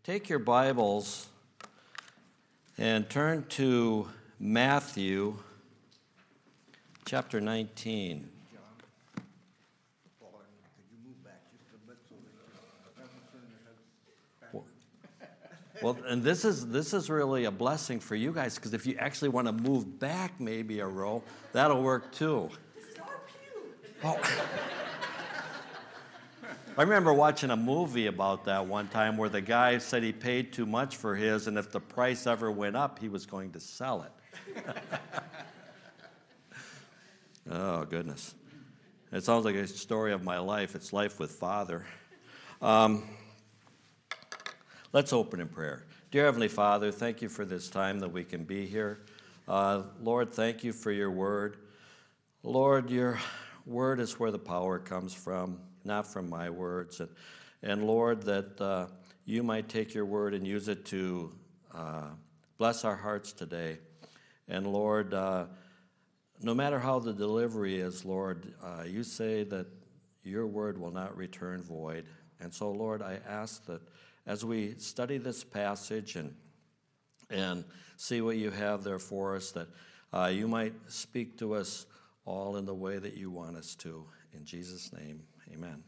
Take your Bibles and turn to Matthew chapter 19. Well, and this is really a blessing for you guys, because if you actually want to move back maybe a row, that'll work too. This is our pew. Oh. I remember watching a movie about that one time where the guy said he paid too much for his, and if the price ever went up, he was going to sell it. Oh, goodness. It sounds like a story of my life. It's life with Father. Let's open in prayer. Dear Heavenly Father, thank you for this time that we can be here. Lord, thank you for your word. Lord, your word is where the power comes from, not from my words. And Lord, that you might take your word and use it to bless our hearts today. And Lord, no matter how the delivery is, Lord, you say that your word will not return void. And so, Lord, I ask that as we study this passage and see what you have there for us, that you might speak to us all in the way that you want us to. In Jesus' name, amen.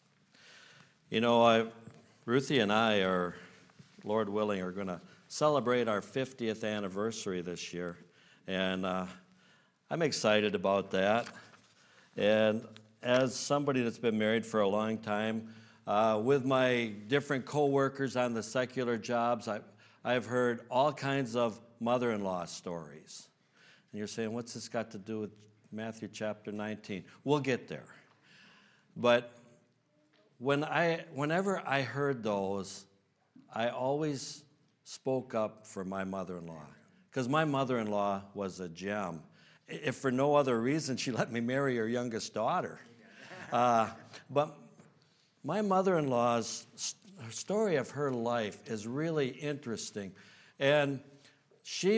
You know, Ruthie and I are, Lord willing, are going to celebrate our 50th anniversary this year. And I'm excited about that. And as somebody that's been married for a long time, with my different co-workers on the secular jobs, I've heard all kinds of mother-in-law stories. And you're saying, what's this got to do with Matthew chapter 19? We'll get there. But whenever I heard those, I always spoke up for my mother-in-law, because my mother-in-law was a gem. If for no other reason, she let me marry her youngest daughter. But my mother-in-law's story of her life is really interesting. And she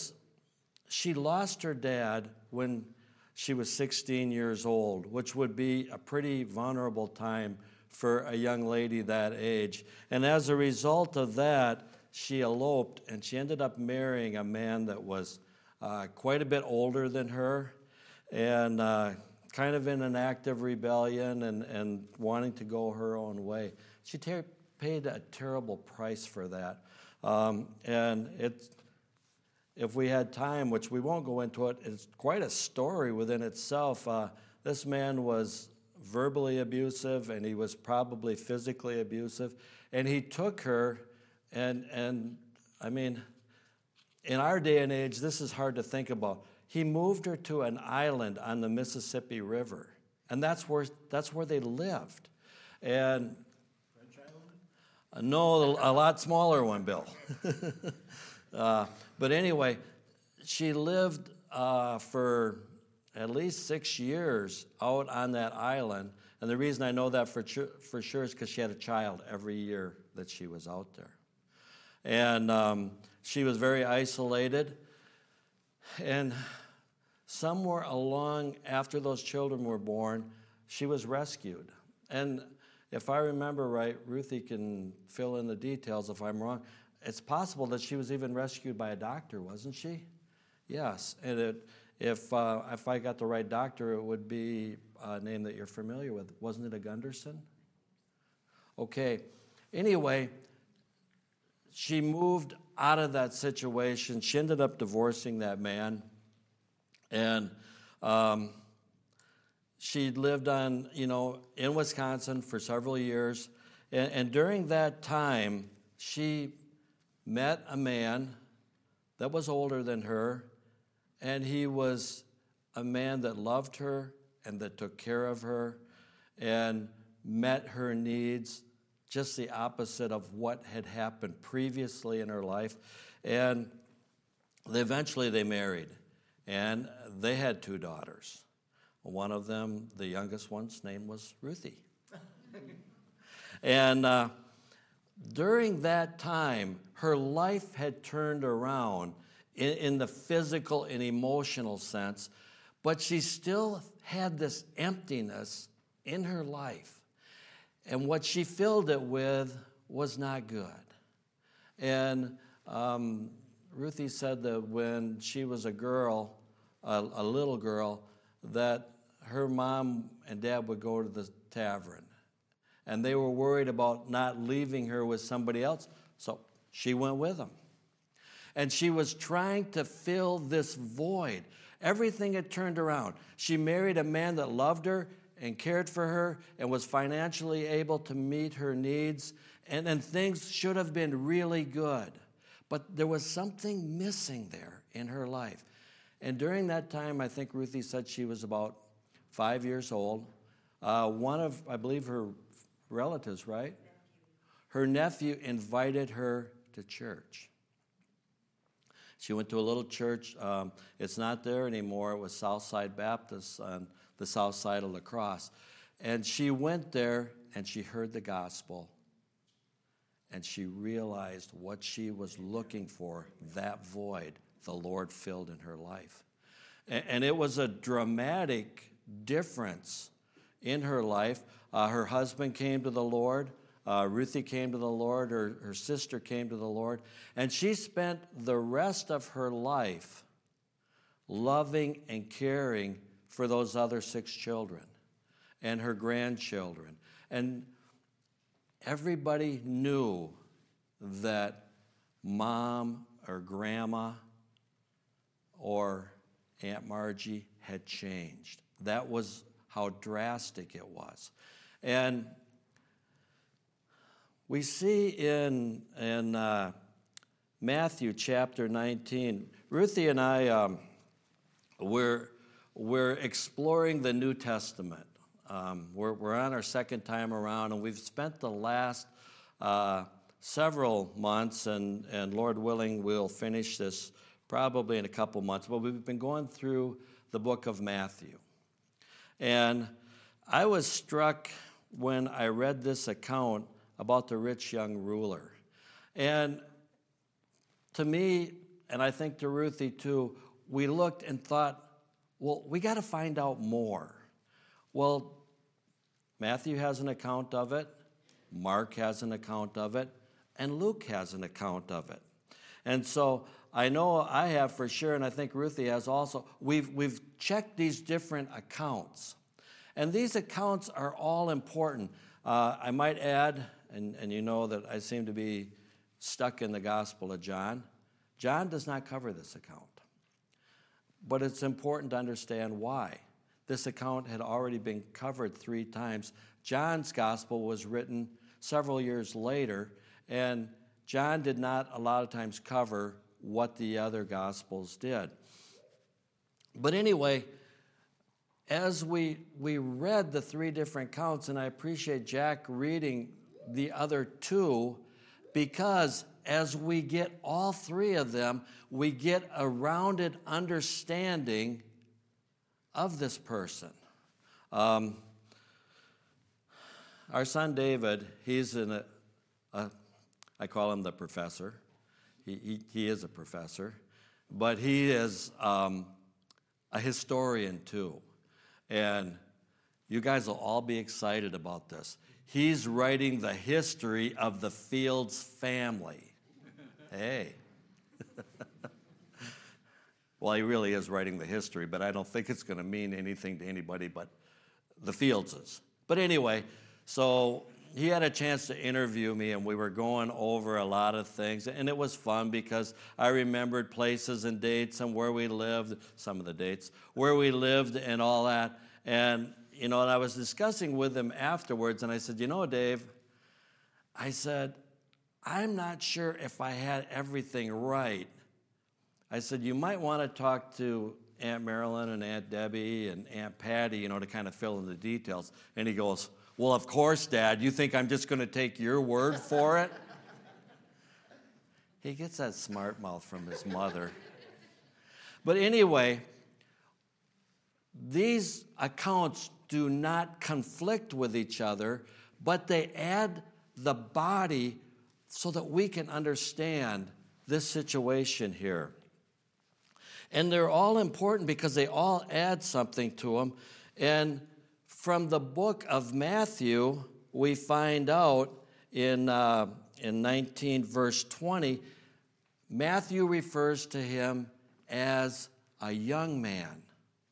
lost her dad when she was 16 years old, which would be a pretty vulnerable time for a young lady that age. And as a result of that, she eloped, and she ended up marrying a man that was quite a bit older than her, and kind of in an act of rebellion and wanting to go her own way. She paid a terrible price for that. And if we had time, which we won't go into it, it's quite a story within itself. This man was verbally abusive, and he was probably physically abusive. And he took her, and I mean, in our day and age, this is hard to think about. He moved her to an island on the Mississippi River, and that's where they lived. And French Island? No, a lot smaller one, Bill. But anyway, she lived for at least 6 years out on that island, and the reason I know that for sure is because she had a child every year that she was out there. And she was very isolated, and somewhere along after those children were born, she was rescued. And if I remember right, Ruthie can fill in the details if I'm wrong, it's possible that she was even rescued by a doctor, wasn't she? Yes, and if I got the right doctor, it would be a name that you're familiar with. Wasn't it a Gunderson? Okay, anyway, she moved out of that situation. She ended up divorcing that man. And she lived in Wisconsin for several years. And during that time, she met a man that was older than her. And he was a man that loved her and that took care of her and met her needs, just the opposite of what had happened previously in her life. And eventually they married. And they had 2 daughters. One of them, the youngest one's name was Ruthie. And during that time, her life had turned around in the physical and emotional sense, but she still had this emptiness in her life. And what she filled it with was not good. And Ruthie said that when she was a girl, a little girl, that her mom and dad would go to the tavern. And they were worried about not leaving her with somebody else, so she went with them. And she was trying to fill this void. Everything had turned around. She married a man that loved her and cared for her and was financially able to meet her needs. And things should have been really good. But there was something missing there in her life. And during that time, I think Ruthie said she was about 5 years old. One of, I believe, her relatives, right? Her nephew invited her to church. She went to a little church. It's not there anymore. It was Southside Baptist on the south side of La Crosse. And she went there and she heard the gospel. And she realized what she was looking for, that void, the Lord filled in her life. And it was a dramatic difference in her life. Her husband came to the Lord. Ruthie came to the Lord. Her sister came to the Lord. And she spent the rest of her life loving and caring for those other 6 children and her grandchildren. And everybody knew that mom or grandma or Aunt Margie had changed. That was how drastic it was. And we see in Matthew chapter 19, Ruthie and I, we're exploring the New Testament. We're on our second time around, and we've spent the last several months, and Lord willing, we'll finish this probably in a couple months, but we've been going through the book of Matthew. And I was struck when I read this account about the rich young ruler. And to me, and I think to Ruthie too, we looked and thought, well, we got to find out more. Well, Matthew has an account of it, Mark has an account of it, and Luke has an account of it. And so I know I have for sure, and I think Ruthie has also, we've checked these different accounts. And these accounts are all important. I might add, and you know that I seem to be stuck in the Gospel of John. John does not cover this account. But it's important to understand why. This account had already been covered 3 times. John's Gospel was written several years later, and John did not a lot of times cover what the other Gospels did. But anyway, as we read the 3 different accounts, and I appreciate Jack reading the other 2, because as we get all 3 of them, we get a rounded understanding of this person. Our son David, he's I call him the professor. He is a professor, but he is a historian too. And you guys will all be excited about this. He's writing the history of the Fields family. Hey. Well, he really is writing the history, but I don't think it's going to mean anything to anybody but the Fieldses. But anyway, so he had a chance to interview me, and we were going over a lot of things, and it was fun because I remembered places and dates and where we lived, some of the dates, where we lived and all that. And, and I was discussing with him afterwards, and I said, Dave, I said, I'm not sure if I had everything right. I said, you might want to talk to Aunt Marilyn and Aunt Debbie and Aunt Patty, to kind of fill in the details. And he goes, well, of course, Dad. You think I'm just going to take your word for it? He gets that smart mouth from his mother. But anyway, these accounts do not conflict with each other, but they add the body so that we can understand this situation here. And they're all important because they all add something to them. And from the book of Matthew, we find out in in 19, verse 20, Matthew refers to him as a young man.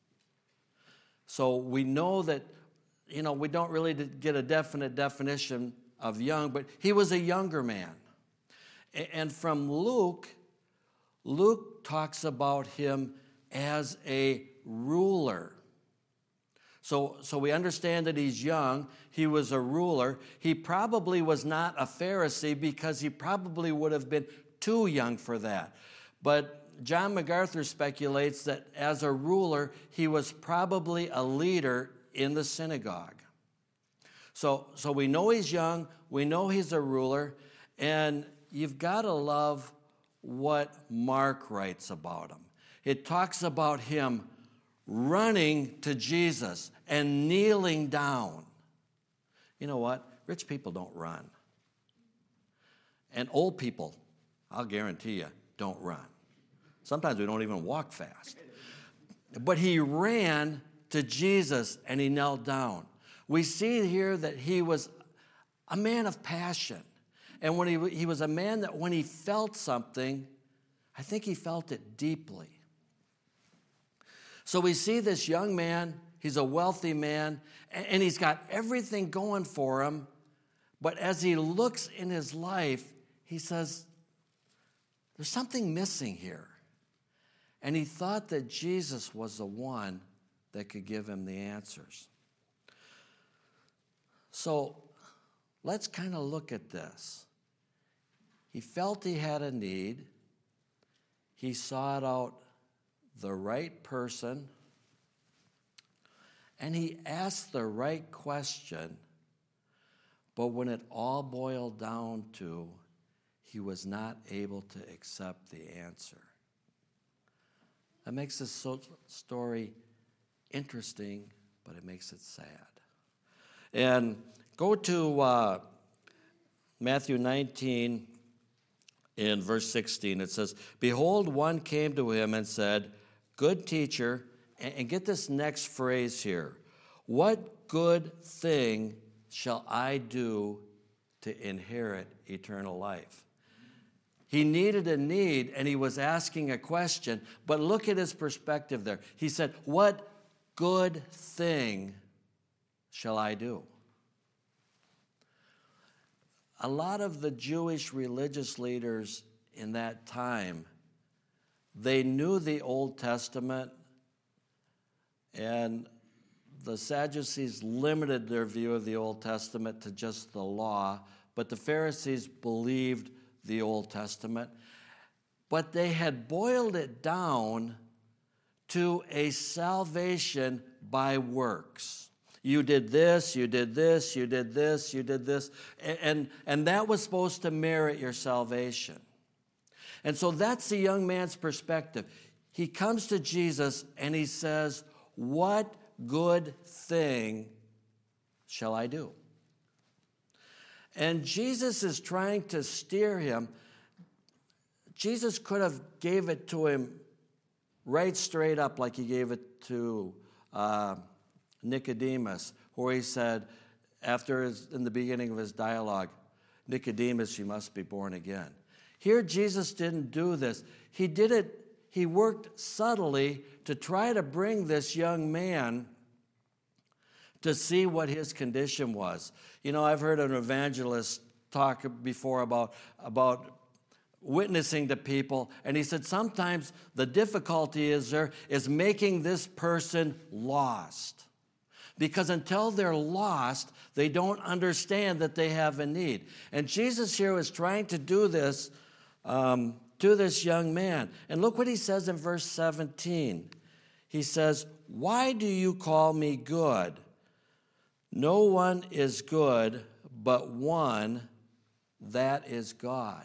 So we know that, we don't really get a definite definition of young, but he was a younger man. And from Luke talks about him as a ruler. So we understand that he's young. He was a ruler. He probably was not a Pharisee because he probably would have been too young for that. But John MacArthur speculates that as a ruler, he was probably a leader in the synagogue. So we know he's young. We know he's a ruler. And you've got to love what Mark writes about him. It talks about him running to Jesus and kneeling down. You know what? Rich people don't run. And old people, I'll guarantee you, don't run. Sometimes we don't even walk fast. But he ran to Jesus and he knelt down. We see here that he was a man of passion. And when he was a man that when he felt something, I think he felt it deeply. So we see this young man, he's a wealthy man, and he's got everything going for him. But as he looks in his life, he says, there's something missing here. And he thought that Jesus was the one that could give him the answers. So let's kind of look at this. He felt he had a need. He sought out the right person. And he asked the right question. But when it all boiled down to, he was not able to accept the answer. That makes this story interesting, but it makes it sad. And go to Matthew 19 in verse 16. It says, "Behold, one came to him and said, 'Good teacher,'" and get this next phrase here, "what good thing shall I do to inherit eternal life?" He needed a need, and he was asking a question, but look at his perspective there. He said, "What good thing shall I do?" A lot of the Jewish religious leaders in that time, they knew the Old Testament, and the Sadducees limited their view of the Old Testament to just the law, but the Pharisees believed the Old Testament. But they had boiled it down to a salvation by works. You did this, you did this, you did this, you did this, and that was supposed to merit your salvation. And so that's the young man's perspective. He comes to Jesus and he says, "What good thing shall I do?" And Jesus is trying to steer him. Jesus could have gave it to him right straight up like he gave it to Nicodemus, where he said, in the beginning of his dialogue, "Nicodemus, you must be born again." Here, Jesus didn't do this. He worked subtly to try to bring this young man to see what his condition was. I've heard an evangelist talk before about witnessing to people, and he said sometimes the difficulty is making this person lost. Because until they're lost, they don't understand that they have a need. And Jesus here was trying to do this to this young man. And look what he says in verse 17. He says, "Why do you call me good? No one is good but one, that is God."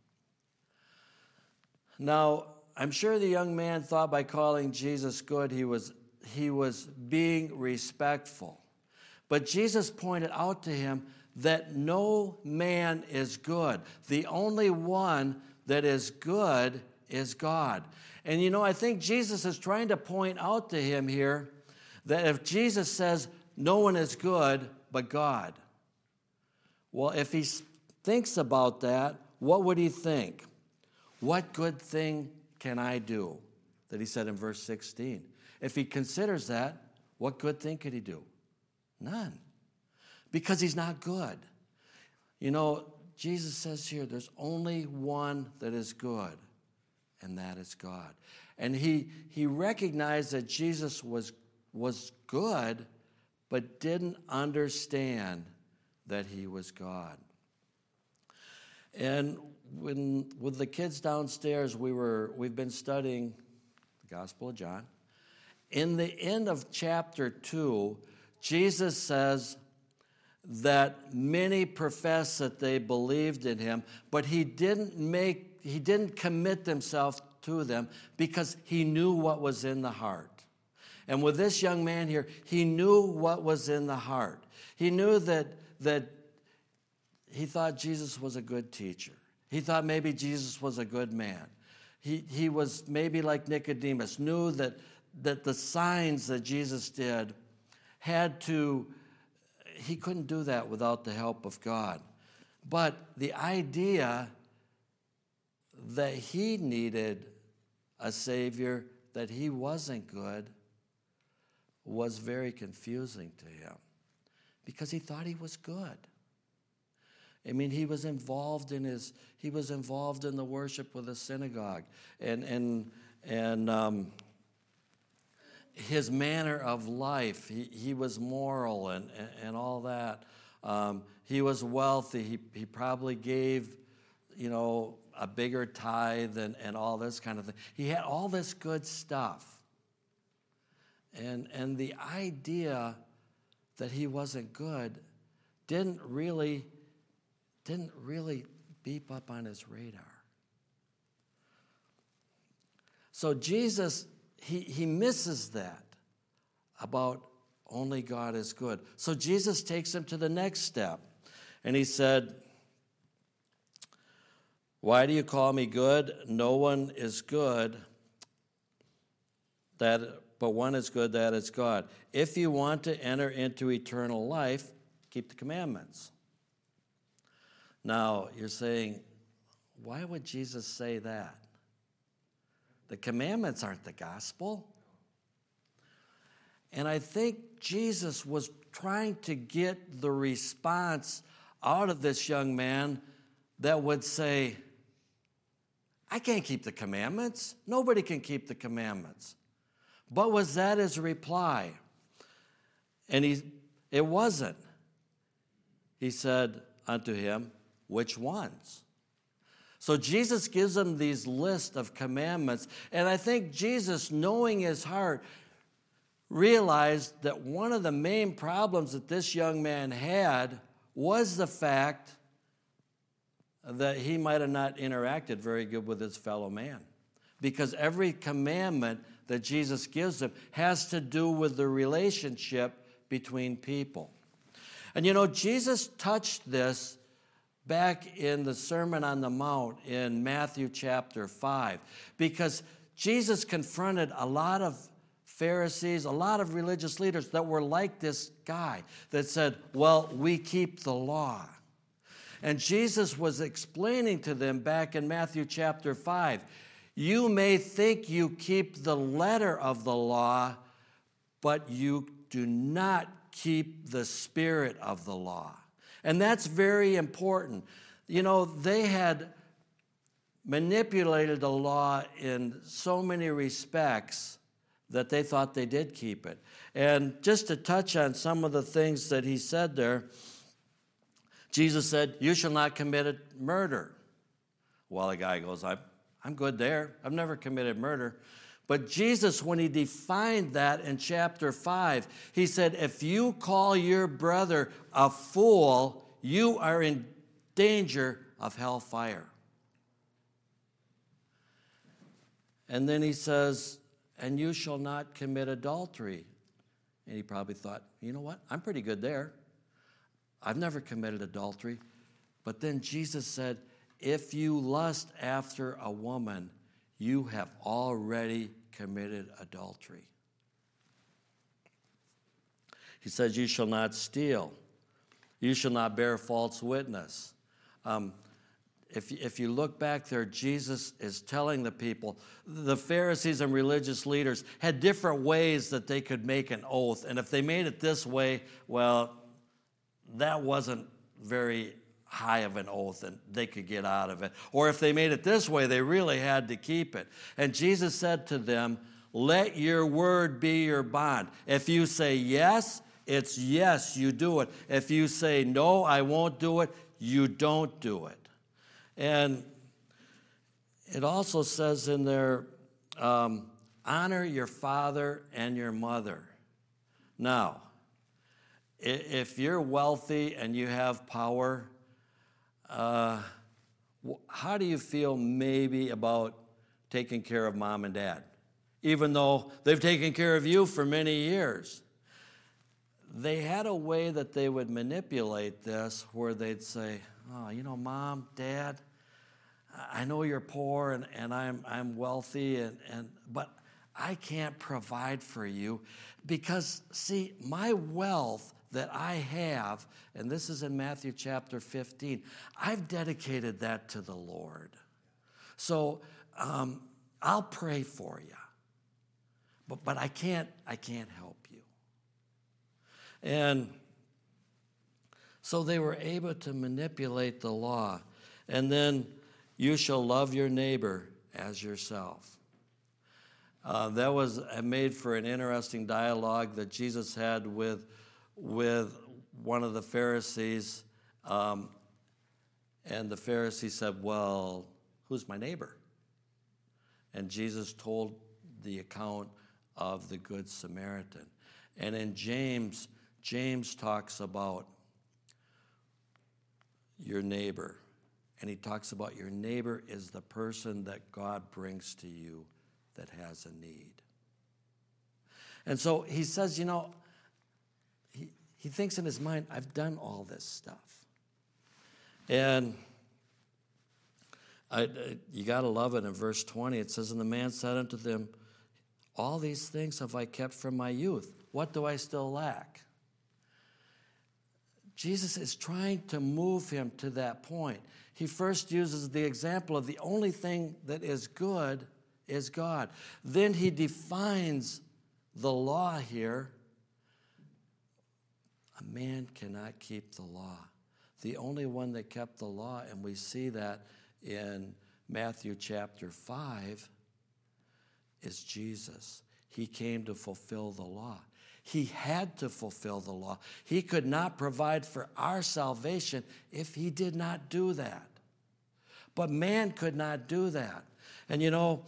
Now, I'm sure the young man thought by calling Jesus good, he was being respectful. But Jesus pointed out to him that no man is good. The only one that is good is God. And I think Jesus is trying to point out to him here that if Jesus says no one is good but God, well, if thinks about that, what would he think? What good thing can I do? That he said in verse 16. If he considers that, what good thing could he do? None. Because he's not good. You know, Jesus says here, there's only one that is good, and that is God. And he recognized that Jesus was good, but didn't understand that he was God. And with the kids downstairs, we've been studying the Gospel of John. In the end of chapter 2, Jesus says that many profess that they believed in him, but he didn't commit himself to them because he knew what was in the heart. And with this young man here, he knew what was in the heart. He knew that he thought Jesus was a good teacher. He thought maybe Jesus was a good man. He was maybe like Nicodemus, knew that the signs that Jesus did he couldn't do that without the help of God. But the idea that he needed a Savior, that he wasn't good, was very confusing to him because he thought he was good. I mean, he was involved in the worship with the synagogue, and his manner of life. He was moral and all that. He was wealthy. He probably gave, a bigger tithe and all this kind of thing. He had all this good stuff. And the idea that he wasn't good didn't really beep up on his radar. So Jesus, he misses that about only God is good. So Jesus takes him to the next step. And he said, "Why do you call me good? No one is good, but one is good, that is God. If you want to enter into eternal life, keep the commandments." Now, you're saying, why would Jesus say that? The commandments aren't the gospel. And I think Jesus was trying to get the response out of this young man that would say, I can't keep the commandments. Nobody can keep the commandments. But was that his reply? And it wasn't. He said unto him, which ones? So Jesus gives him these list of commandments, and I think Jesus, knowing his heart, realized that one of the main problems that this young man had was the fact that he might have not interacted very good with his fellow man. Because every commandment that Jesus gives him has to do with the relationship between people. And Jesus touched this back in the Sermon on the Mount in Matthew chapter 5, because Jesus confronted a lot of Pharisees, a lot of religious leaders that were like this guy that said, well, we keep the law. And Jesus was explaining to them back in Matthew chapter 5, you may think you keep the letter of the law, but you do not keep the spirit of the law. And that's very important. They had manipulated the law in so many respects that they thought they did keep it. And just to touch on some of the things that he said there, Jesus said, you shall not commit murder. Well, the guy goes, I'm good there. I've never committed murder. But Jesus, when he defined that in chapter 5, he said, if you call your brother a fool, you are in danger of hellfire. And then he says, and you shall not commit adultery. And he probably thought, you know what? I'm pretty good there. I've never committed adultery. But then Jesus said, if you lust after a woman, you have already committed adultery. He says, you shall not steal. You shall not bear false witness. If you look back there, Jesus is telling the people, the Pharisees and religious leaders had different ways that they could make an oath. And if they made it this way, well, that wasn't very high of an oath and they could get out of it. Or if they made it this way, they really had to keep it. And Jesus said to them, let your word be your bond. If you say yes, it's yes, you do it. If you say no, I won't do it, you don't do it. And it also says in there, honor your father and your mother. Now, if you're wealthy and you have power, how do you feel maybe about taking care of mom and dad? Even though they've taken care of you for many years. They had a way that they would manipulate this where they'd say, oh, you know, Mom, Dad, I know you're poor and I'm wealthy, but I can't provide for you because, see, my wealth that I have, and this is in Matthew chapter 15, I've dedicated that to the Lord. So I'll pray for you, but I can't help you. And so they were able to manipulate the law. And then, you shall love your neighbor as yourself. That was made for an interesting dialogue that Jesus had with one of the Pharisees. And the Pharisee said, well, who's my neighbor? And Jesus told the account of the Good Samaritan. And in James talks about your neighbor. And he talks about your neighbor is the person that God brings to you that has a need. And so he says, you know, he thinks in his mind, I've done all this stuff. And you got to love it in verse 20. It says, and the man said unto them, all these things have I kept from my youth. What do I still lack? Jesus is trying to move him to that point. He first uses the example of the only thing that is good is God. Then he defines the law here. A man cannot keep the law. The only one that kept the law, and we see that in Matthew chapter 5, is Jesus. He came to fulfill the law. He had to fulfill the law. He could not provide for our salvation if he did not do that. But man could not do that. And you know,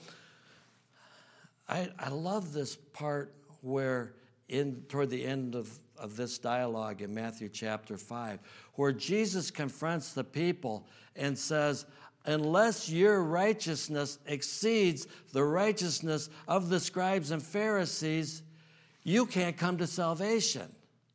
I love this part where toward the end of this dialogue in Matthew chapter 5, where Jesus confronts the people and says, unless your righteousness exceeds the righteousness of the scribes and Pharisees, you can't come to salvation.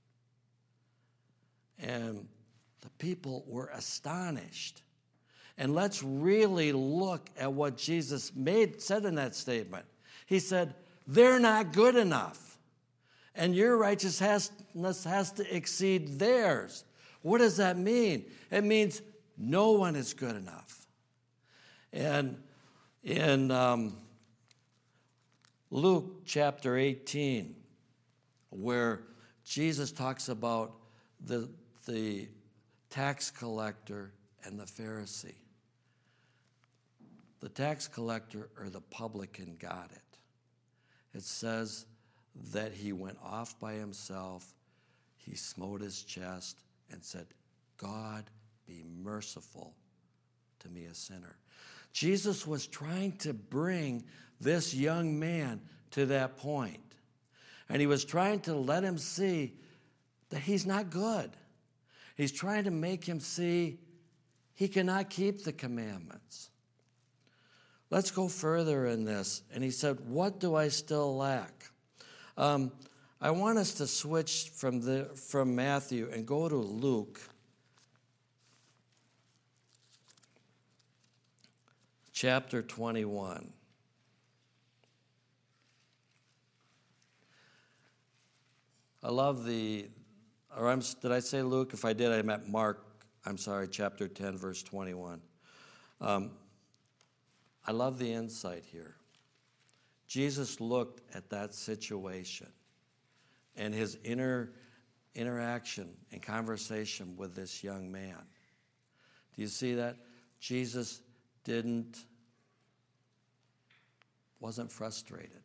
And the people were astonished. And let's really look at what Jesus said in that statement. He said, they're not good enough. And your righteousness has to exceed theirs. What does that mean? It means no one is good enough. And in Luke chapter 18, where Jesus talks about the tax collector and the Pharisee. The tax collector or the publican got it. It says that he went off by himself, he smote his chest and said, God, be merciful to me, a sinner. Jesus was trying to bring this young man to that point. And he was trying to let him see that he's not good. He's trying to make him see he cannot keep the commandments. Let's go further in this. And he said, what do I still lack? I want us to switch from Matthew and go to Luke chapter 21. I love did I say Luke? If I did, I meant Mark chapter 10, verse 21. I love the insight here. Jesus looked at that situation and his interaction and conversation with this young man. Do you see that? Jesus wasn't frustrated.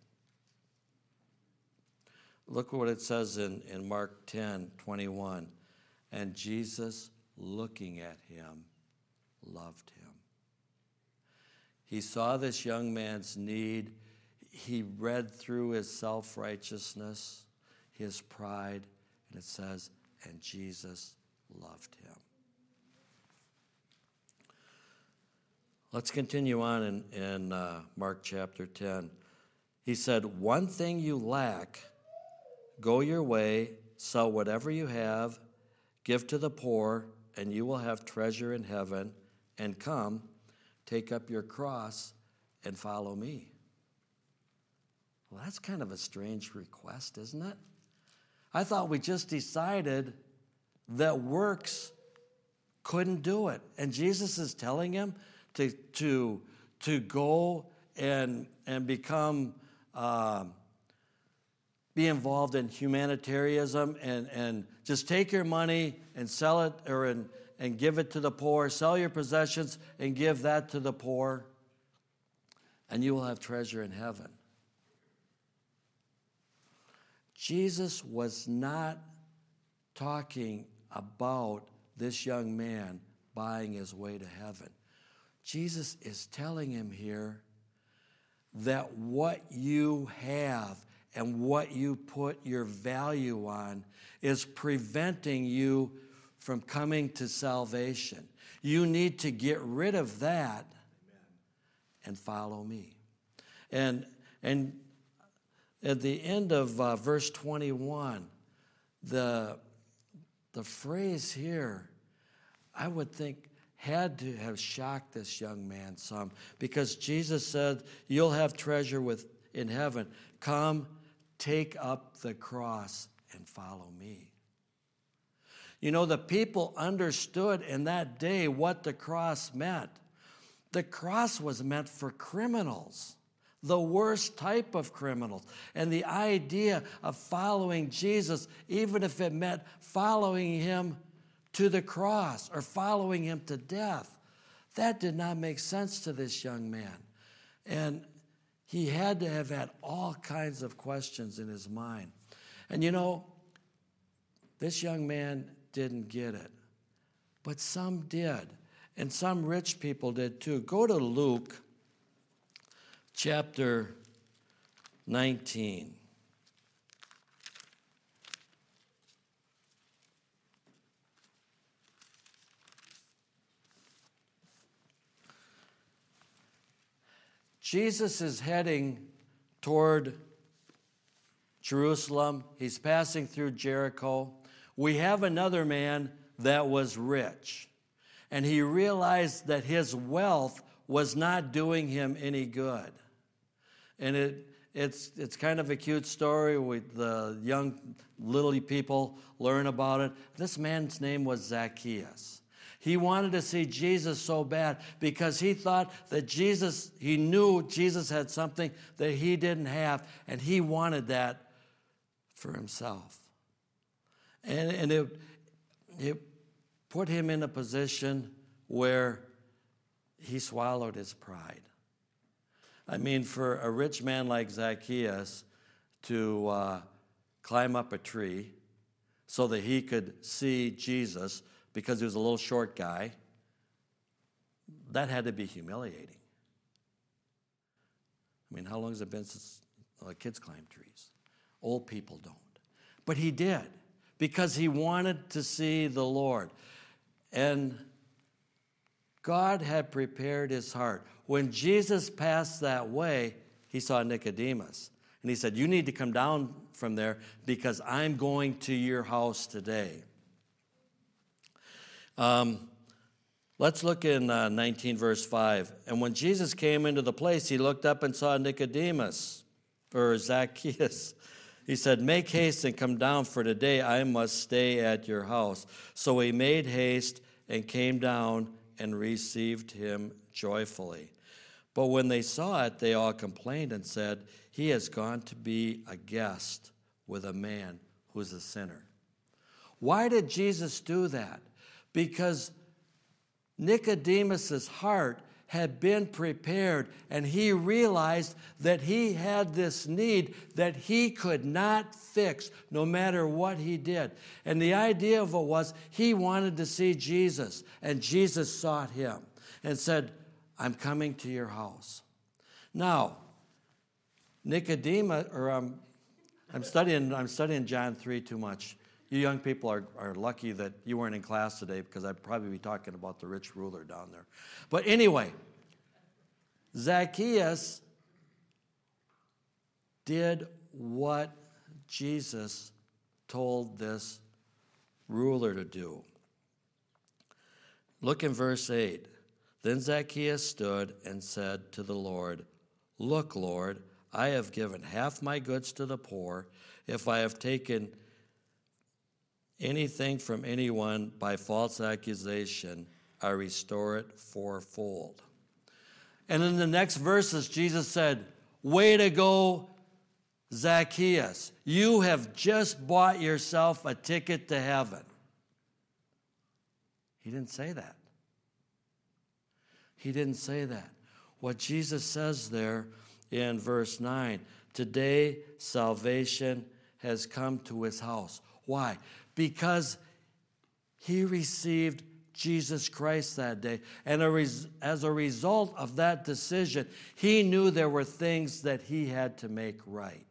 Look what it says in Mark 10:21. And Jesus, looking at him, loved him. He saw this young man's need. He read through his self-righteousness, his pride, and it says, and Jesus loved him. Let's continue on in Mark chapter 10. He said, one thing you lack, go your way, sell whatever you have, give to the poor, and you will have treasure in heaven, and come, take up your cross, and follow me. Well, that's kind of a strange request, isn't it? I thought we just decided that works couldn't do it. And Jesus is telling him to go and become, be involved in humanitarianism and just take your money and sell it and give it to the poor. Sell your possessions and give that to the poor, and you will have treasure in heaven. Jesus was not talking about this young man buying his way to heaven. Jesus is telling him here that what you have and what you put your value on is preventing you from coming to salvation. You need to get rid of that and follow me. And at the end of verse 21, the phrase here, I would think, had to have shocked this young man some, because Jesus said, you'll have treasure in heaven. Come, take up the cross and follow me. You know, the people understood in that day what the cross meant. The cross was meant for criminals, the worst type of criminals. And the idea of following Jesus, even if it meant following him to the cross or following him to death, that did not make sense to this young man. And he had to have had all kinds of questions in his mind. And you know, this young man didn't get it, but some did. And some rich people did too. Go to Luke chapter 19. Jesus is heading toward Jerusalem. He's passing through Jericho. We have another man that was rich, and he realized that his wealth was not doing him any good. And it's kind of a cute story. The young little people learn about it. This man's name was Zacchaeus. He wanted to see Jesus so bad because he thought that he knew Jesus had something that he didn't have, and he wanted that for himself. And it put him in a position where he swallowed his pride. I mean, for a rich man like Zacchaeus to climb up a tree so that he could see Jesus because he was a little short guy, that had to be humiliating. I mean, how long has it been since kids climb trees? Old people don't. But he did, because he wanted to see the Lord. And God had prepared his heart. When Jesus passed that way, he saw Nicodemus. And he said, you need to come down from there because I'm going to your house today. Let's look in 19 verse 5. And when Jesus came into the place, he looked up and saw Nicodemus, or Zacchaeus. He said, make haste and come down, for today I must stay at your house. So he made haste and came down and received him joyfully. But when they saw it, they all complained and said, "He has gone to be a guest with a man who's a sinner." Why did Jesus do that? Because Nicodemus's heart had been prepared, and he realized that he had this need that he could not fix no matter what he did. And the idea of it was he wanted to see Jesus, and Jesus sought him and said, "I'm coming to your house." Now, Nicodemus, I'm studying John 3 too much. You young people are lucky that you weren't in class today, because I'd probably be talking about the rich ruler down there. But anyway, Zacchaeus did what Jesus told this ruler to do. Look in verse 8. Then Zacchaeus stood and said to the Lord, "Look, Lord, I have given half my goods to the poor. If I have taken anything from anyone by false accusation, I restore it fourfold." And in the next verses, Jesus said, "Way to go, Zacchaeus. You have just bought yourself a ticket to heaven." He didn't say that. He didn't say that. What Jesus says there in verse 9, today salvation has come to his house. Why? Because he received Jesus Christ that day. And as a result of that decision, he knew there were things that he had to make right.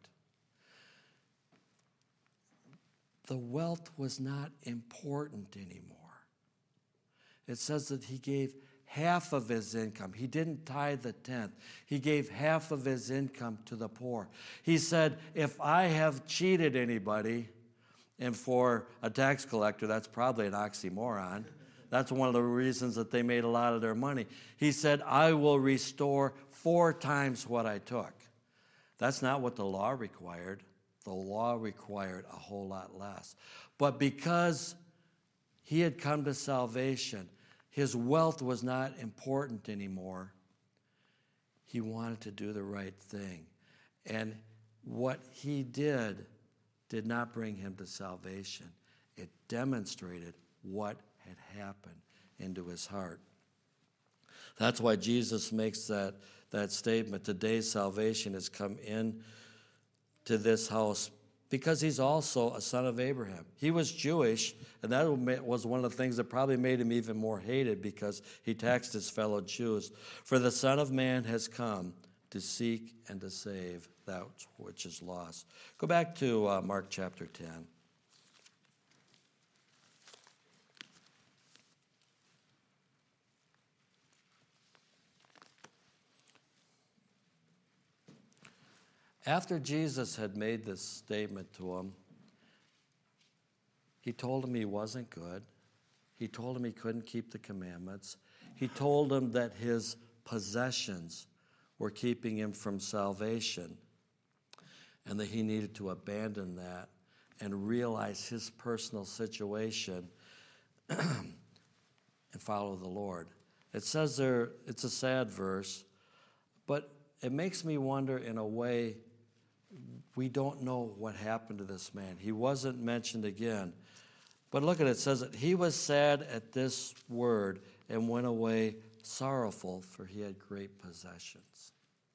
The wealth was not important anymore. It says that he gave half of his income. He didn't tithe the tenth. He gave half of his income to the poor. He said, if I have cheated anybody, and for a tax collector, that's probably an oxymoron. That's one of the reasons that they made a lot of their money. He said, I will restore 4 times what I took. That's not what the law required. The law required a whole lot less. But because he had come to salvation, his wealth was not important anymore. He wanted to do the right thing. And what he did not bring him to salvation. It demonstrated what had happened into his heart. That's why Jesus makes that statement, today's salvation has come in to this house, because he's also a son of Abraham. He was Jewish, and that was one of the things that probably made him even more hated, because he taxed his fellow Jews. For the Son of Man has come to seek and to save that which is lost. Go back to Mark chapter 10. After Jesus had made this statement to him, he told him he wasn't good. He told him he couldn't keep the commandments. He told him that his possessions were keeping him from salvation, and that he needed to abandon that and realize his personal situation and follow the Lord. It says there, it's a sad verse, but it makes me wonder, in a way, we don't know what happened to this man. He wasn't mentioned again. But look at it. It says that he was sad at this word and went away sorrowful, for he had great possessions.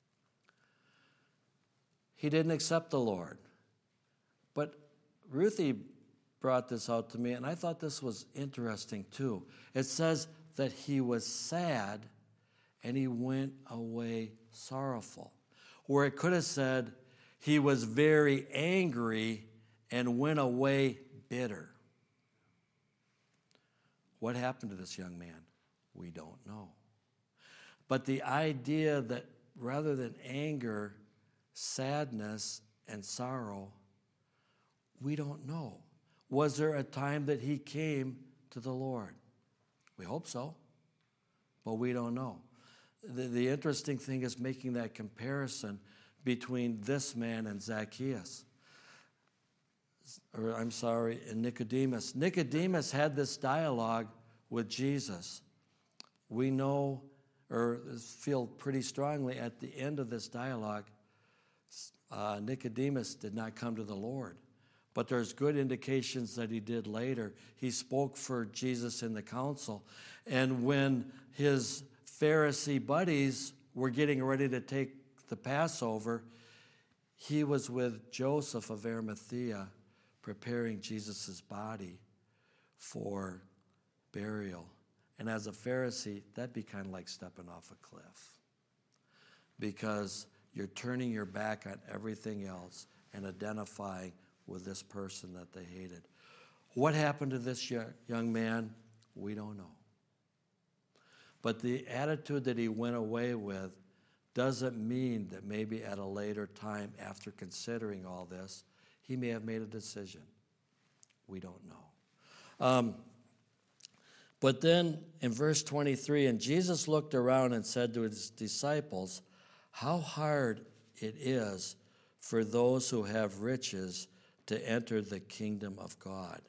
He didn't accept the Lord. But Ruthie brought this out to me, and I thought this was interesting too. It says that he was sad and he went away sorrowful. Where it could have said he was very angry and went away bitter. What happened to this young man? We don't know. But the idea that rather than anger, sadness, and sorrow, we don't know. Was there a time that he came to the Lord? We hope so, but we don't know. The interesting thing is making that comparison between this man and Zacchaeus. And Nicodemus. Nicodemus had this dialogue with Jesus, we know or feel pretty strongly at the end of this dialogue, Nicodemus did not come to the Lord. But there's good indications that he did later. He spoke for Jesus in the council. And when his Pharisee buddies were getting ready to take the Passover, he was with Joseph of Arimathea preparing Jesus' body for burial. And as a Pharisee, that'd be kind of like stepping off a cliff, because you're turning your back on everything else and identifying with this person that they hated. What happened to this young man? We don't know. But the attitude that he went away with doesn't mean that maybe at a later time, after considering all this, he may have made a decision. We don't know. But then in verse 23, and Jesus looked around and said to his disciples, "How hard it is for those who have riches to enter the kingdom of God."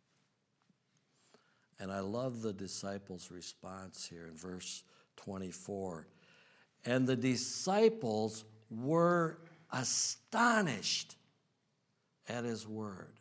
And I love the disciples' response here in verse 24. And the disciples were astonished at his word.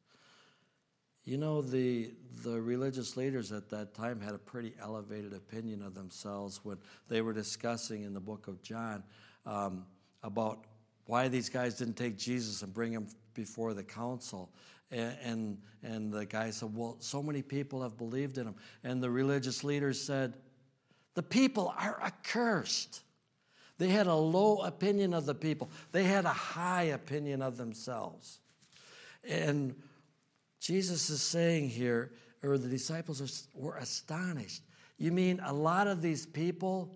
You know, the religious leaders at that time had a pretty elevated opinion of themselves when they were discussing in the book of John about why these guys didn't take Jesus and bring him before the council. And the guy said, well, so many people have believed in him. And the religious leaders said, the people are accursed. They had a low opinion of the people. They had a high opinion of themselves. And Jesus is saying here, or the disciples were astonished. You mean a lot of these people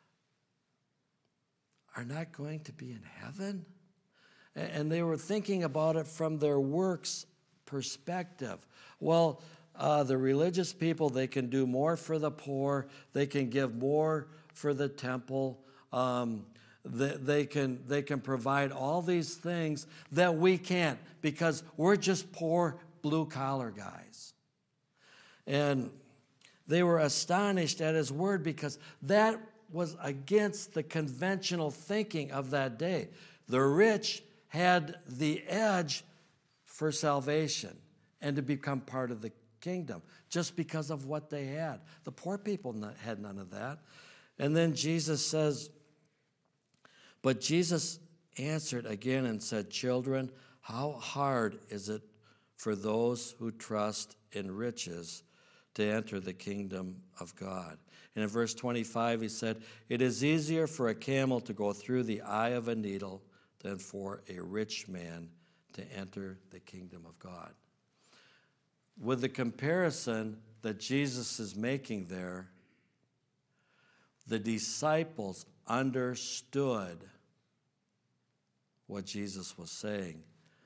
are not going to be in heaven? And they were thinking about it from their works perspective. Well, the religious people, they can do more for the poor. They can give more for the temple. They can provide all these things that we can't, because we're just poor blue-collar guys. And they were astonished at his word, because that was against the conventional thinking of that day. The rich had the edge for salvation and to become part of the kingdom just because of what they had. The poor people had none of that. And then Jesus says, but Jesus answered again and said, "Children, how hard is it for those who trust in riches to enter the kingdom of God?" And in verse 25, he said, "It is easier for a camel to go through the eye of a needle than for a rich man to enter the kingdom of God." With the comparison that Jesus is making there, the disciples understood what Jesus was saying.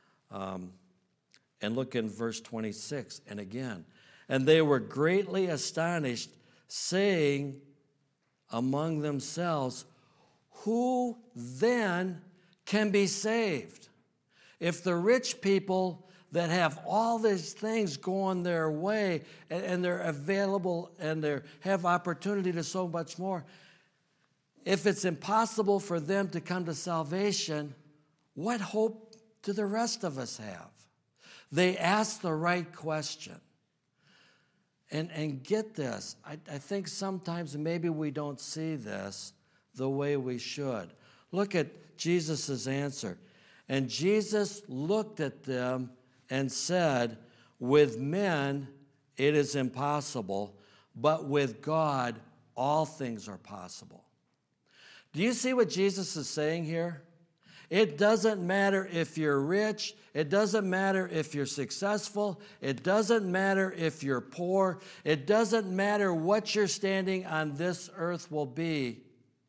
And look in verse 26, and again, and they were greatly astonished, saying among themselves, "Who then can be saved?" If the rich people that have all these things going their way, and they're available and they have opportunity to so much more, if it's impossible for them to come to salvation, what hope do the rest of us have? They asked the right question. And get this, I think sometimes maybe we don't see this the way we should. Look at Jesus' answer. And Jesus looked at them and said, "With men it is impossible, but with God all things are possible." Do you see what Jesus is saying here? It doesn't matter if you're rich. It doesn't matter if you're successful. It doesn't matter if you're poor. It doesn't matter what your standing on this earth will be.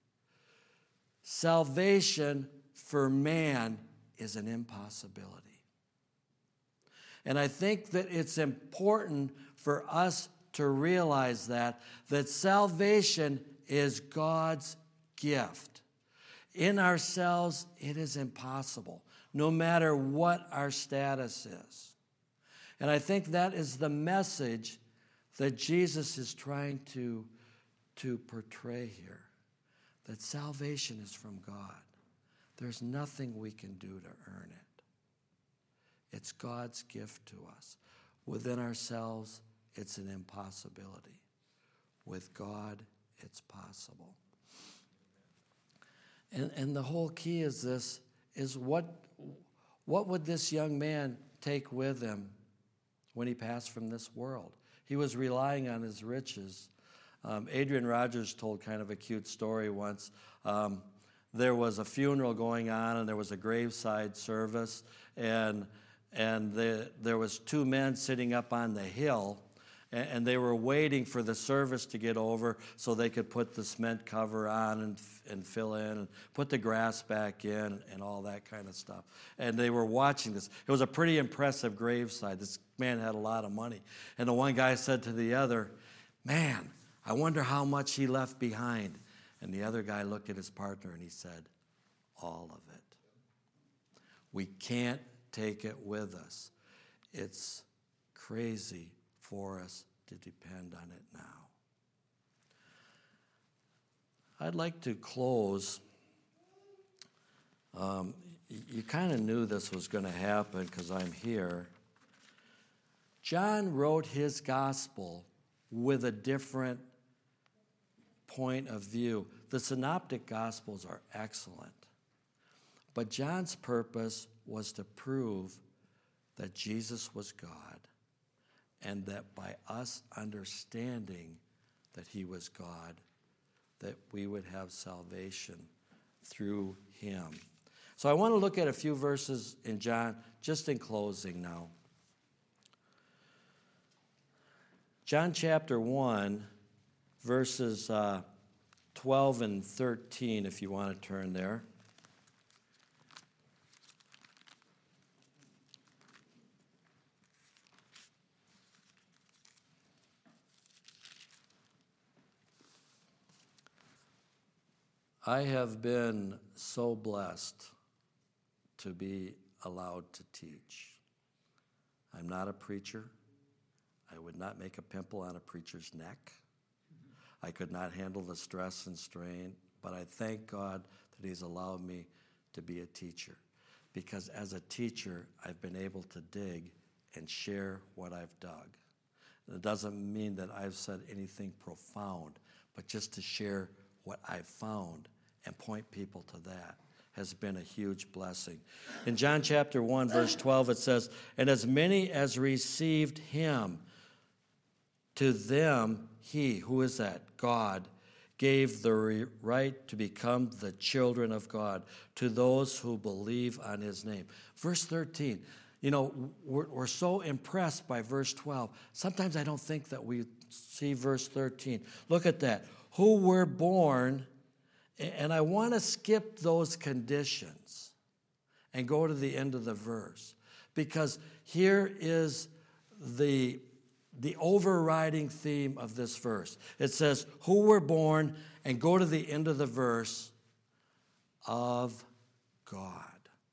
Salvation for man is an impossibility. And I think that it's important for us to realize that salvation is God's gift. In ourselves, it is impossible, no matter what our status is. And I think that is the message that Jesus is trying to portray here, that salvation is from God. There's nothing we can do to earn it. It's God's gift to us. Within ourselves, it's an impossibility. With God, it's possible. And the whole key is this, is what would this young man take with him when he passed from this world? He was relying on his riches. Adrian Rogers told kind of a cute story once. There was a funeral going on, and there was a graveside service, and there was two men sitting up on the hill, and they were waiting for the service to get over so they could put the cement cover on and fill in and put the grass back in and all that kind of stuff. And they were watching this. It was a pretty impressive graveside. This man had a lot of money. And the one guy said to the other, "Man, I wonder how much he left behind." And the other guy looked at his partner and he said, "All of it." We can't take it with us. It's crazy for us to depend on it now. I'd like to close. You kind of knew this was going to happen because I'm here. John wrote his gospel with a different point of view. The synoptic gospels are excellent, but John's purpose was to prove that Jesus was God, and that by us understanding that he was God, that we would have salvation through him. So I want to look at a few verses in John, just in closing now. John chapter 1, verses 12 and 13, if you want to turn there. I have been so blessed to be allowed to teach. I'm not a preacher. I would not make a pimple on a preacher's neck. I could not handle the stress and strain, but I thank God that he's allowed me to be a teacher. Because as a teacher, I've been able to dig and share what I've dug. And it doesn't mean that I've said anything profound, but just to share what I've found and point people to that has been a huge blessing. In John chapter 1, verse 12, it says, "And as many as received him, to them he," who is that? God, "gave the right to become the children of God, to those who believe on his name." Verse 13, you know, we're so impressed by verse 12. Sometimes I don't think that we see verse 13. Look at that. Who were born, and I want to skip those conditions and go to the end of the verse, because here is the overriding theme of this verse. It says, who were born, and go to the end of the verse, of God.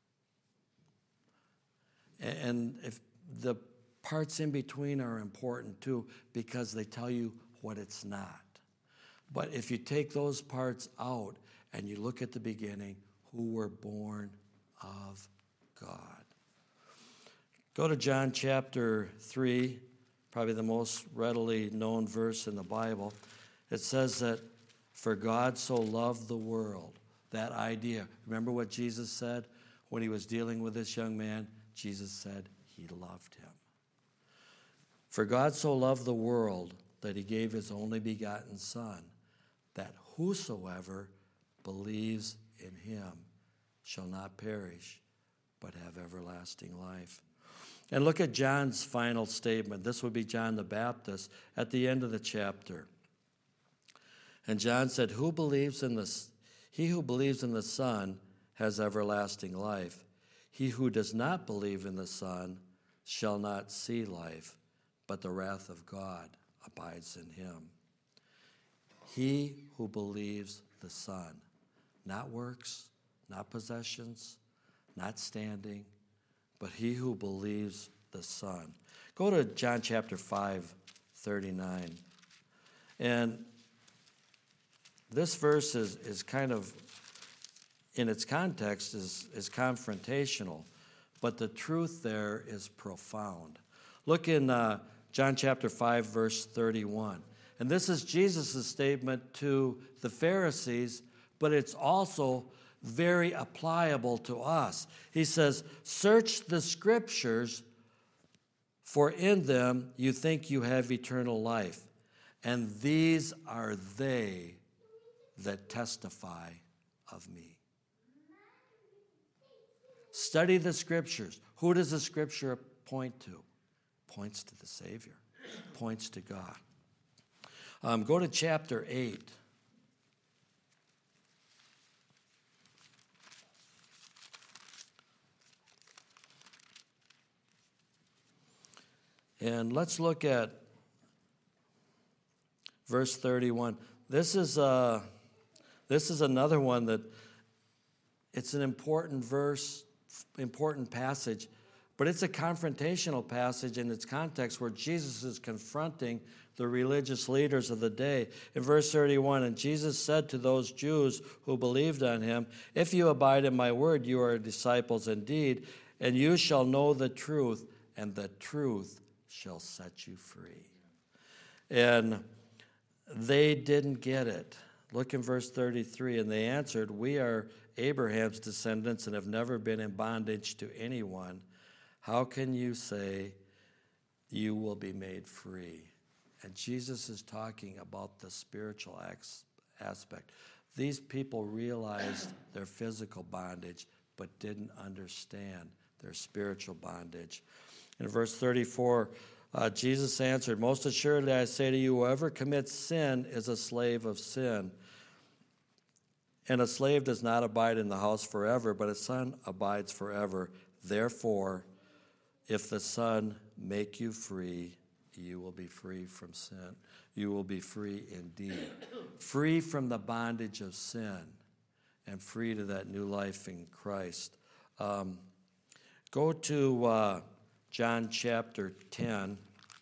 And if the parts in between are important too, because they tell you what it's not. But if you take those parts out and you look at the beginning, who were born of God. Go to John chapter 3, probably the most readily known verse in the Bible. It says that, for God so loved the world. That idea. Remember what Jesus said when he was dealing with this young man? Jesus said he loved him. For God so loved the world that he gave his only begotten Son, that whosoever believes in him shall not perish, but have everlasting life. And look at John's final statement. This would be John the Baptist at the end of the chapter. And John said, he who believes in the Son has everlasting life. He who does not believe in the Son shall not see life, but the wrath of God abides in him. He who believes the Son, not works, not possessions, not standing, but he who believes the Son. Go to John chapter 5, 39. And this verse is kind of, in its context, is confrontational, but the truth there is profound. Look in John chapter 5, verse 31. And this is Jesus' statement to the Pharisees, but it's also very applicable to us. He says, "Search the scriptures, for in them you think you have eternal life, and these are they that testify of me." Study the scriptures. Who does the scripture point to? Points to the Savior, points to God. Go to chapter 8. And let's look at verse 31. This is another one that it's an important verse, important passage, but it's a confrontational passage in its context where Jesus is confronting the religious leaders of the day. In verse 31, "And Jesus said to those Jews who believed on him, 'If you abide in my word, you are disciples indeed, and you shall know the truth, and the truth shall set you free.'" And they didn't get it. Look in verse 33. "And they answered, 'We are Abraham's descendants and have never been in bondage to anyone. How can you say you will be made free?'" And Jesus is talking about the spiritual aspect. These people realized their physical bondage, but didn't understand their spiritual bondage. In verse 34, Jesus answered, "Most assuredly I say to you, whoever commits sin is a slave of sin. And a slave does not abide in the house forever, but a son abides forever. Therefore, if the Son make you free, you will be free from sin. You will be free indeed." Free from the bondage of sin and free to that new life in Christ. Go to John chapter 10.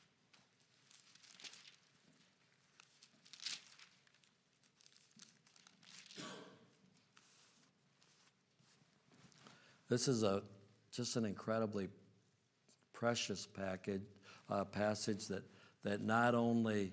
This is just an incredibly precious passage that not only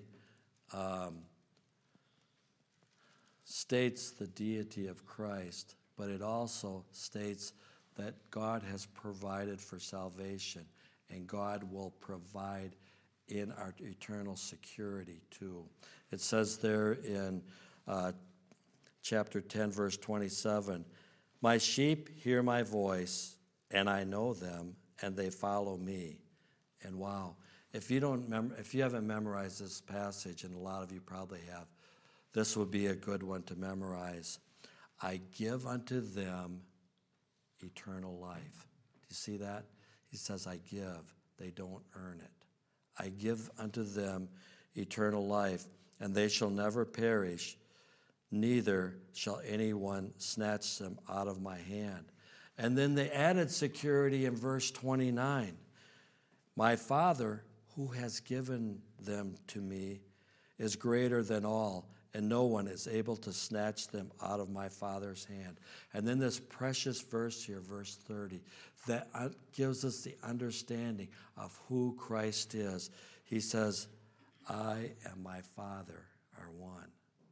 states the deity of Christ, but it also states that God has provided for salvation, and God will provide in our eternal security too. It says there in chapter 10, verse 27, "My sheep hear my voice, and I know them, and they follow me." And wow, if you haven't memorized this passage, and a lot of you probably have, this would be a good one to memorize. "I give unto them eternal life." Do you see that? He says, "I give." They don't earn it. "I give unto them eternal life, and they shall never perish, neither shall anyone snatch them out of my hand." And then they added security in verse 29. "My Father, who has given them to me, is greater than all, and no one is able to snatch them out of my Father's hand." And then this precious verse here, verse 30, that gives us the understanding of who Christ is. He says, "I and my Father are one."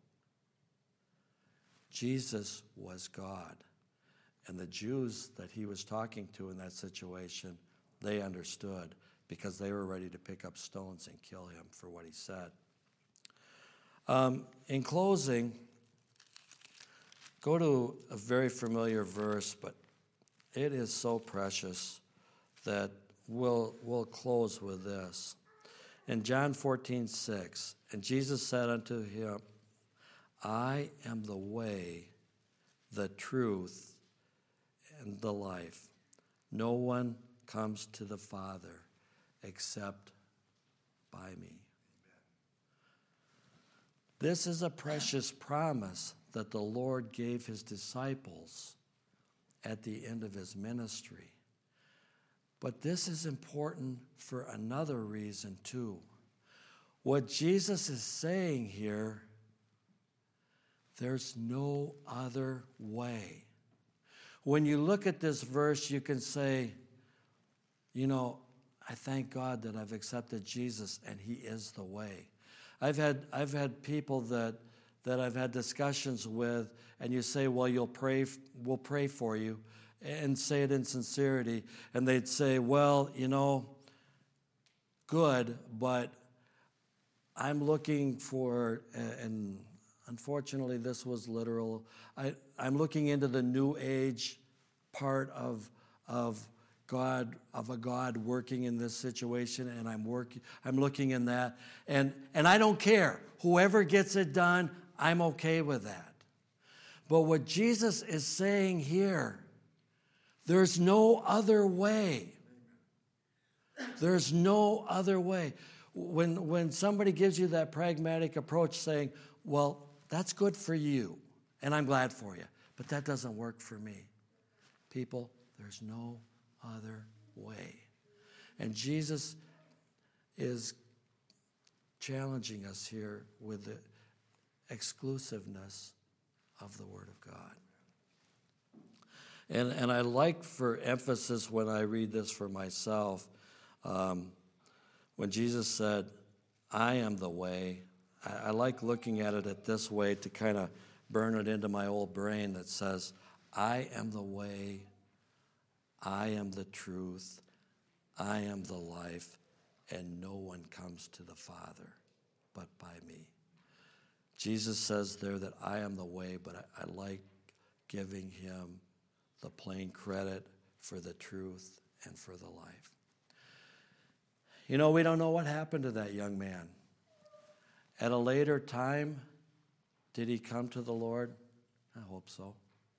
Jesus was God. And the Jews that he was talking to in that situation, they understood, because they were ready to pick up stones and kill him for what he said. In closing, go to a very familiar verse, but it is so precious that we'll close with this. In John 14:6, "And Jesus said unto him, I am the way, the truth, and the life. No one comes to the Father except by me." This is a precious promise that the Lord gave his disciples at the end of his ministry. But this is important for another reason too. What Jesus is saying here, there's no other way. When you look at this verse, you can say, I thank God that I've accepted Jesus and he is the way. I've had people that I've had discussions with, and you say, well, we'll pray for you, and say it in sincerity, and they'd say, well, good, but I'm looking for, and unfortunately this was literal, I'm looking into the New Age part of a God working in this situation, and I'm looking in that, and I don't care. Whoever gets it done, I'm okay with that. But what Jesus is saying here, there's no other way. There's no other way. When somebody gives you that pragmatic approach saying, well, that's good for you, and I'm glad for you, but that doesn't work for me. People, there's no other way. And Jesus is challenging us here with the exclusiveness of the Word of God. And I like, for emphasis, when I read this for myself, when Jesus said, I am the way, I like looking at it this way to kind of burn it into my old brain that says, I am the way, I am the truth, I am the life, and no one comes to the Father but by me. Jesus says there that I am the way, but I like giving him the plain credit for the truth and for the life. We don't know what happened to that young man. At a later time, did he come to the Lord? I hope so.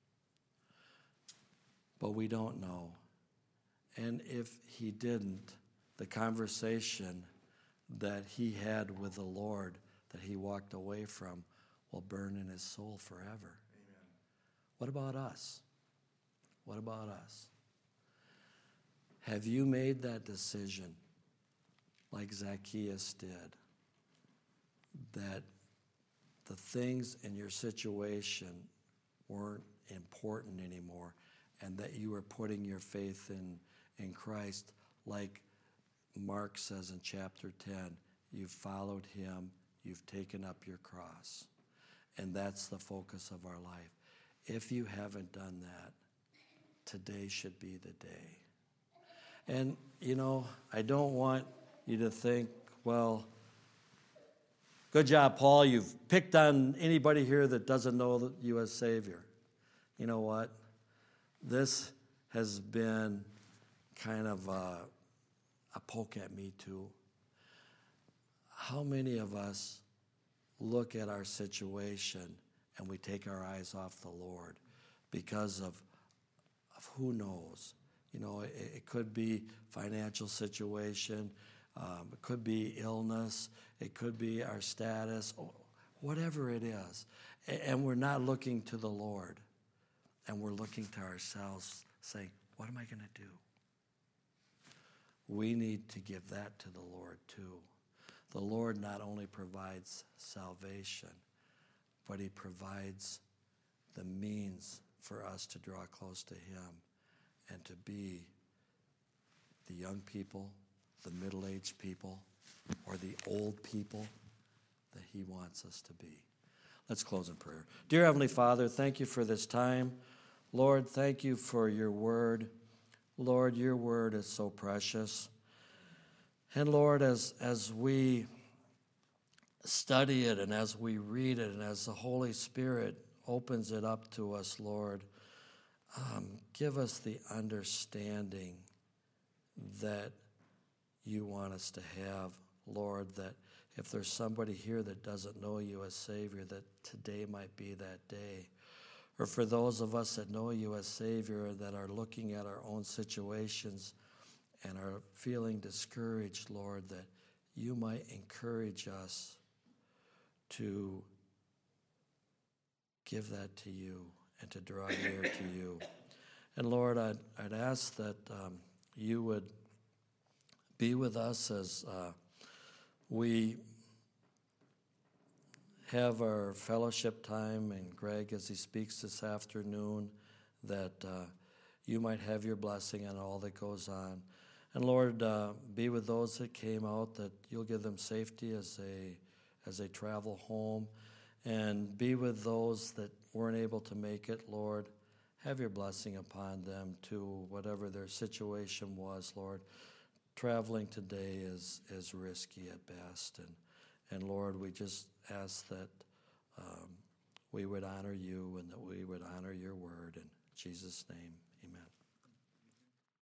But we don't know. And if he didn't, the conversation that he had with the Lord that he walked away from will burn in his soul forever. Amen. What about us? What about us? Have you made that decision like Zacchaeus did, that the things in your situation weren't important anymore, and that you were putting your faith in Christ, like Mark says in chapter 10, you've followed him, you've taken up your cross, and that's the focus of our life. If you haven't done that, today should be the day. And, I don't want you to think, well, good job, Paul. You've picked on anybody here that doesn't know you as Savior. You know what? This has been kind of a poke at me too. How many of us look at our situation and we take our eyes off the Lord because of who knows? It could be financial situation, it could be illness, it could be our status, whatever it is. And we're not looking to the Lord, and we're looking to ourselves saying, what am I going to do? We need to give that to the Lord too. The Lord not only provides salvation, but he provides the means for us to draw close to him and to be the young people, the middle-aged people, or the old people that he wants us to be. Let's close in prayer. Dear Heavenly Father, thank you for this time. Lord, thank you for your word. Lord, your word is so precious. And Lord, as we study it and as we read it and as the Holy Spirit opens it up to us, Lord, give us the understanding that you want us to have, Lord, that if there's somebody here that doesn't know you as Savior, that today might be that day. Or for those of us that know you as Savior that are looking at our own situations and are feeling discouraged, Lord, that you might encourage us to give that to you and to draw near to you. And Lord, I'd ask that you would be with us as we have our fellowship time, and Greg, as he speaks this afternoon, that you might have your blessing on all that goes on. And Lord, be with those that came out, that you'll give them safety as they travel home. And be with those that weren't able to make it, Lord. Have your blessing upon them to whatever their situation was, Lord. Traveling today is risky at best. And Lord, we just ask that we would honor you and that we would honor your word. In Jesus' name, amen.